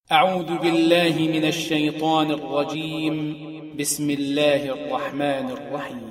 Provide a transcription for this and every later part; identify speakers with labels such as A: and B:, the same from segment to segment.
A: أعوذ بالله من الشيطان الرجيم. بسم الله الرحمن الرحيم.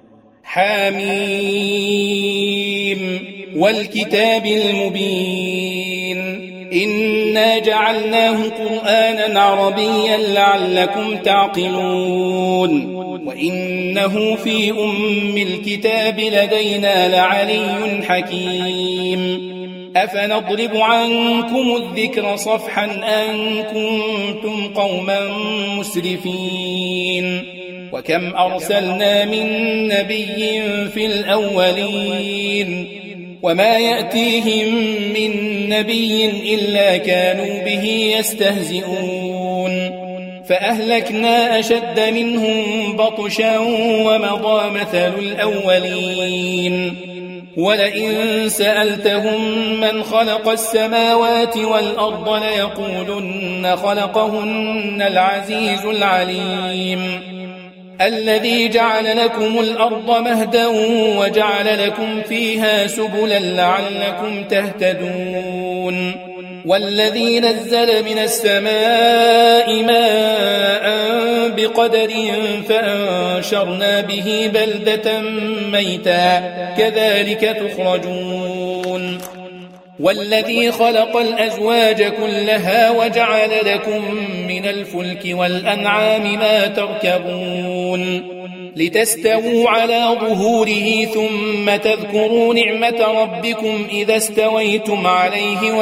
A: حميم والكتاب المبين إنا جعلناه قرآنا عربيا لعلكم تعقلون وإنه في أم الكتاب لدينا لعلي حكيم أفنضرب عنكم الذكر صفحا أن كنتم قوما مسرفين وكم أرسلنا من نبي في الأولين وما يأتيهم من نبي إلا كانوا به يستهزئون فأهلكنا أشد منهم بطشا ومضى مثل الأولين ولئن سألتهم من خلق السماوات والأرض ليقولن خلقهن العزيز العليم الذي جعل لكم الأرض مهدا وجعل لكم فيها سبلا لعلكم تهتدون والذي نزل من السماء ماء بقدر فأنشرنا به بلدة ميتا كذلك تخرجون والذي خلق الأزواج كلها وجعل لكم من الفلك والأنعام ما تركبون لتستووا على ظهوره ثم تذكروا نعمة ربكم إذا استويتم عليه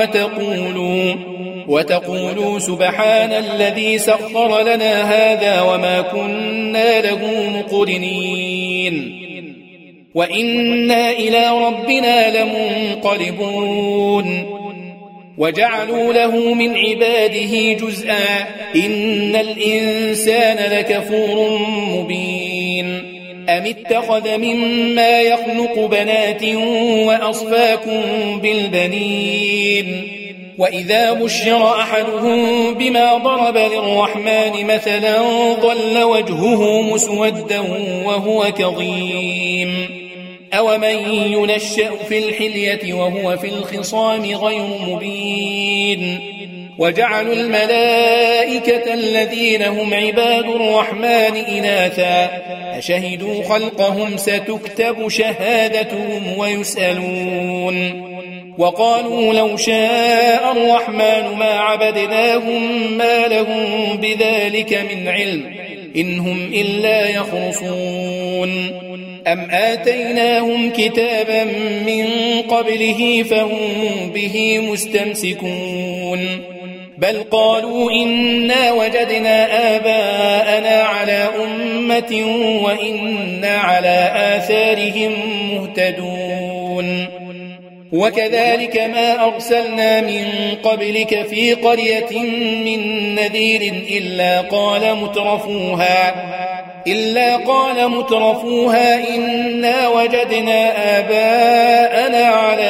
A: وتقولوا سبحان الذي سخر لنا هذا وما كنا له مقرنين وإنا إلى ربنا لمنقلبون وجعلوا له من عباده جزءا إن الإنسان لكفور مبين أم اتخذ مما يخلق بنات وأصفاكم بالبنين وإذا بشر أحدهم بما ضرب للرحمن مثلا ظل وجهه مسودا وهو كظيم أومن ينشأ في الحلية وهو في الخصام غير مبين وجعلوا الملائكة الذين هم عباد الرحمن إناثا أشهدوا خلقهم ستكتب شهادتهم ويسألون وقالوا لو شاء الرحمن ما عبدناهم ما لهم بذلك من علم إن هم إلا يخرصون أم آتيناهم كتابا من قبله فهم به مستمسكون بل قالوا إنا وجدنا آباءنا على أمة وإنا على آثارهم مهتدون وكذلك ما أرسلنا من قبلك في قرية من نذير إلا قال مترفوها إنا وجدنا آباءنا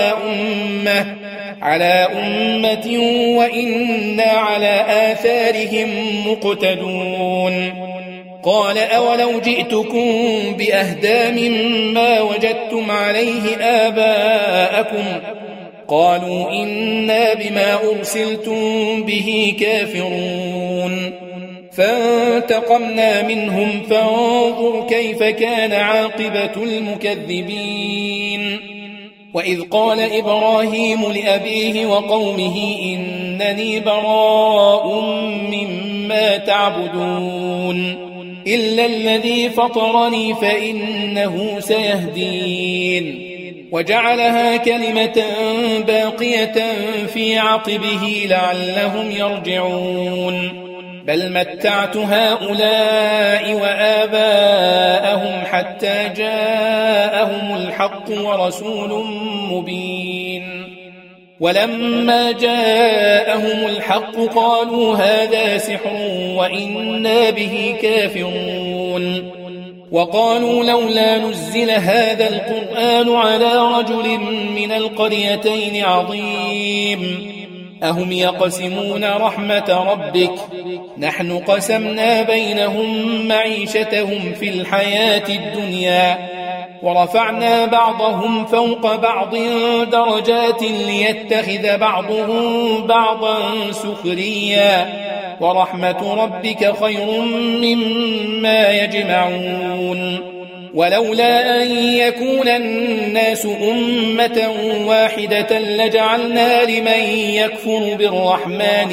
A: على أمة وإنا على آثارهم مقتدون قال أولو جئتكم بأهدى مما وجدتم عليه آباءكم قالوا إنا بما أرسلتم به كافرون فانتقمنا منهم فانظر كيف كان عاقبة المكذبين وإذ قال إبراهيم لأبيه وقومه إنني براء مما تعبدون إلا الذي فطرني فإنه سيهدين وجعلها كلمة باقية في عقبه لعلهم يرجعون بل متعت هؤلاء وآباءهم حتى جاءهم الحق ورسول مبين ولما جاءهم الحق قالوا هذا سحر وإنا به كافرون وقالوا لولا نزل هذا القرآن على رجل من القريتين عظيم أهم يقسمون رحمة ربك نحن قسمنا بينهم معيشتهم في الحياة الدنيا ورفعنا بعضهم فوق بعض درجات ليتخذ بعضهم بعضا سخريا ورحمة ربك خير مما يجمعون ولولا أن يكون الناس أمة واحدة لجعلنا لمن يكفر بالرحمن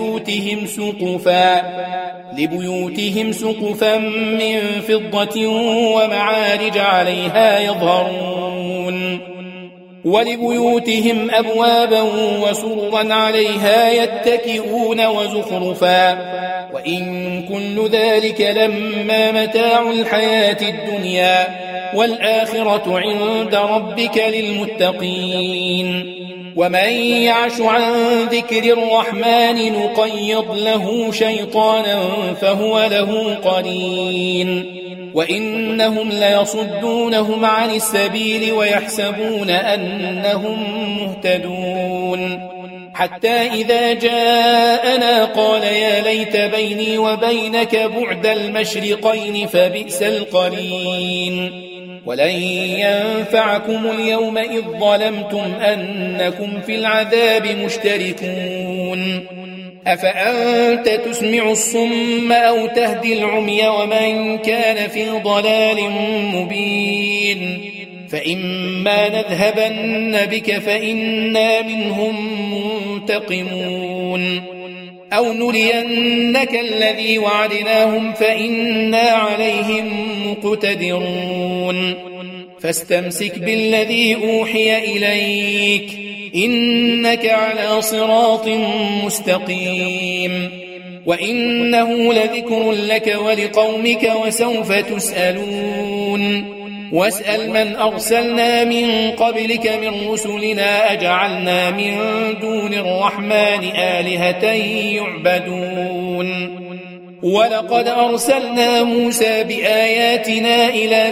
A: لبيوتهم سقفا من فضة ومعارج عليها يظهرون ولبيوتهم أبوابا وسررا عليها يتكئون وزخرفا وإن كل ذلك لما متاع الحياة الدنيا والآخرة عند ربك للمتقين ومن يعش عن ذكر الرحمن نقيض له شيطانا فهو له قرين وإنهم ليصدونهم عن السبيل ويحسبون أنهم مهتدون حتى إذا جاءنا قال يا ليت بيني وبينك بعد المشرقين فبئس القرين ولن ينفعكم اليوم إذ ظلمتم أنكم في العذاب مشتركون أفأنت تسمع الصم أو تهدي العمي ومن كان في ضلال مبين فإما نذهبن بك فإنا منهم منتقمون أو نرينك الذي وعدناهم فإنا عليهم مقتدرون فاستمسك بالذي أوحي إليك إنك على صراط مستقيم وإنه لذكر لك ولقومك وسوف تسألون واسأل من أرسلنا من قبلك من رسلنا أجعلنا من دون الرحمن آلهة يعبدون ولقد أرسلنا موسى بآياتنا إلى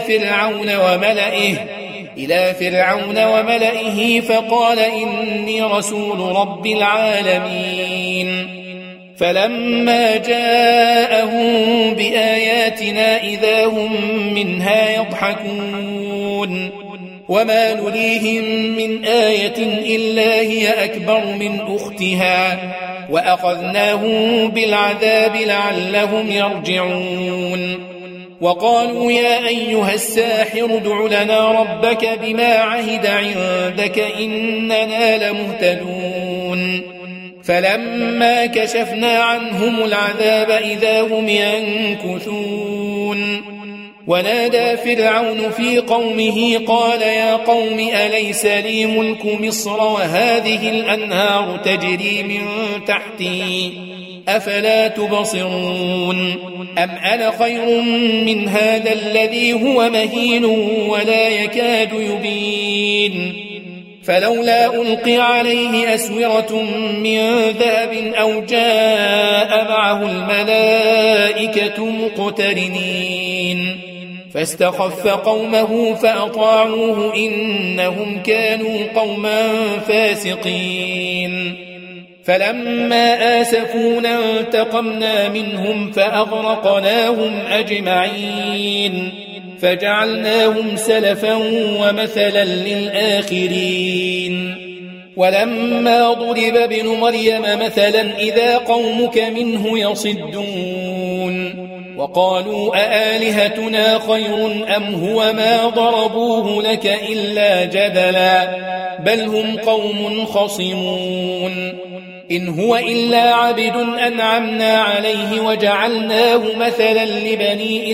A: فرعون وملئه فقال إني رسول رب العالمين فلما جاءهم بآياتنا إذا هم منها يضحكون وما نريهم من آية إلا هي أكبر من أختها وأخذناهم بالعذاب لعلهم يرجعون وقالوا يا أيها الساحر ادع لنا ربك بما عهد عندك إننا لمهتدون فلما كشفنا عنهم العذاب إذا هم ينكثون ونادى فرعون في قومه قال يا قوم أليس لي ملك مصر وهذه الأنهار تجري من تحتي أفلا تبصرون أم أنا خير من هذا الذي هو مهين ولا يكاد يبين فلولا ألقي عليه أسورة من ذهب أو جاء معه الملائكة مقترنين فاستخف قومه فأطاعوه إنهم كانوا قوما فاسقين فلما آسفونا انتقمنا منهم فأغرقناهم أجمعين فجعلناهم سلفا ومثلا للآخرين ولما ضرب ابن مريم مثلا إذا قومك منه يصدون وقالوا أآلهتنا خير أم هو ما ضربوه لك إلا جدلا بل هم قوم خصمون إن هو إلا عبد أنعمنا عليه وجعلناه مثلا لبني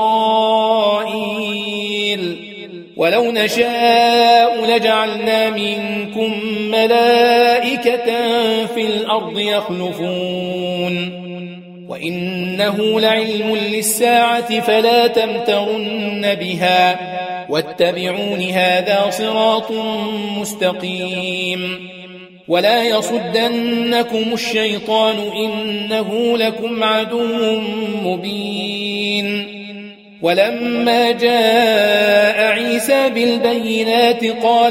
A: إسرائيل ولو نشاء لجعلنا منكم ملائكة في الأرض يخلفون وإنه لعلم للساعة فلا تمترن بها واتبعون هذا صراط مستقيم ولا يصدنكم الشيطان إنه لكم عدو مبين ولما جاء عيسى بالبينات قال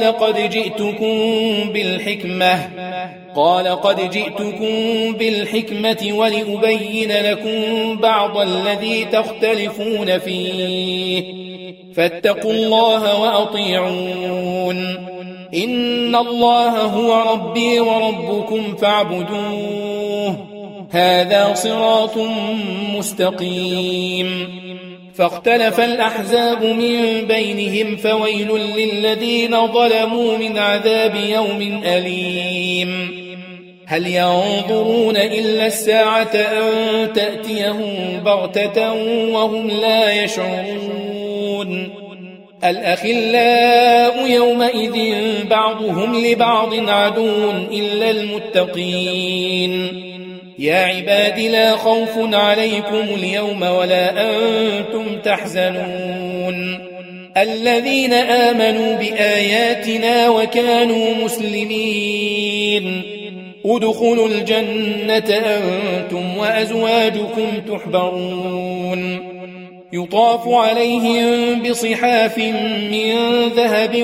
A: قد جئتكم بالحكمة ولأبين لكم بعض الذي تختلفون فيه فاتقوا الله وأطيعون إن الله هو ربي وربكم فاعبدوه هذا صراط مستقيم فاختلف الأحزاب من بينهم فويل للذين ظلموا من عذاب يوم أليم هل ينظرون إلا الساعة أن تأتيهم بغتة وهم لا يشعرون الأخلاء يومئذ بعضهم لبعض عدو إلا المتقين يا عباد لا خوف عليكم اليوم ولا أنتم تحزنون الذين آمنوا بآياتنا وكانوا مسلمين ادخلوا الجنة أنتم وأزواجكم تحبرون يطاف عليهم بصحاف من ذهب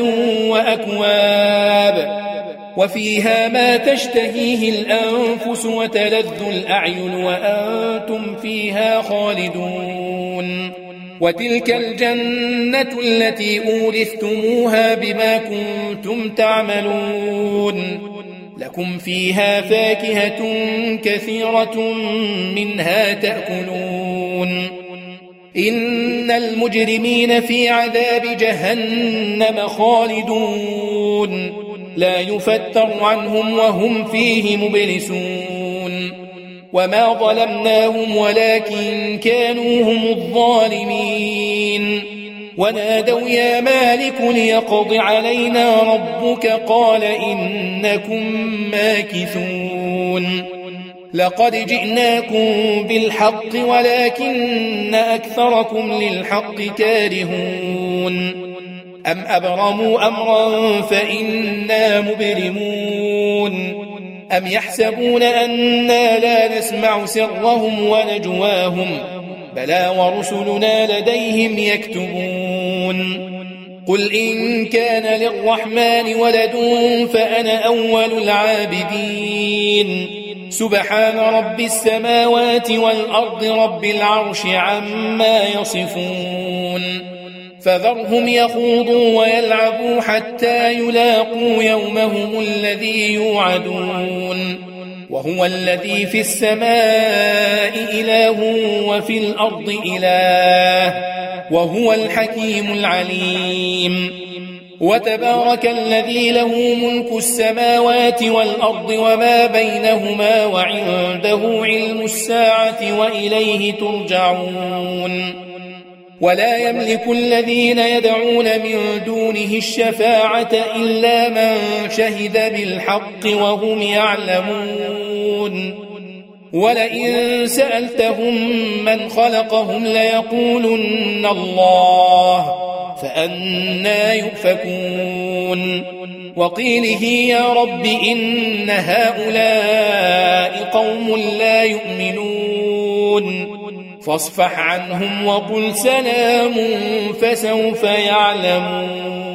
A: وأكواب وفيها ما تشتهيه الأنفس وتلذ الأعين وأنتم فيها خالدون وتلك الجنة التي أورثتموها بما كنتم تعملون لكم فيها فاكهة كثيرة منها تأكلون إن المجرمين في عذاب جهنم خالدون لا يفتر عنهم وهم فيه مبلسون وما ظلمناهم ولكن كانوا هم الظالمين ونادوا يا مالك ليقض علينا ربك قال إنكم ماكثون لقد جئناكم بالحق ولكن أكثركم للحق كارهون أم أبرموا أمرا فإنا مبرمون أم يحسبون أنا لا نسمع سرهم ونجواهم بلى ورسلنا لديهم يكتبون قل إن كان للرحمن ولد فأنا أول العابدين سبحان رب السماوات والأرض رب العرش عما يصفون فذرهم يخوضوا ويلعبوا حتى يلاقوا يومهم الذي يوعدون وهو الذي في السماء إله وفي الأرض إله وهو الحكيم العليم وتبارك الذي له ملك السماوات والأرض وما بينهما وعنده علم الساعة وإليه ترجعون ولا يملك الذين يدعون من دونه الشفاعة إلا من شهد بالحق وهم يعلمون ولئن سألتهم من خلقهم ليقولن الله فأنى يؤفكون وقيله يا رب إن هؤلاء قوم لا يؤمنون فاصفح عنهم وقل سلام فسوف يعلمون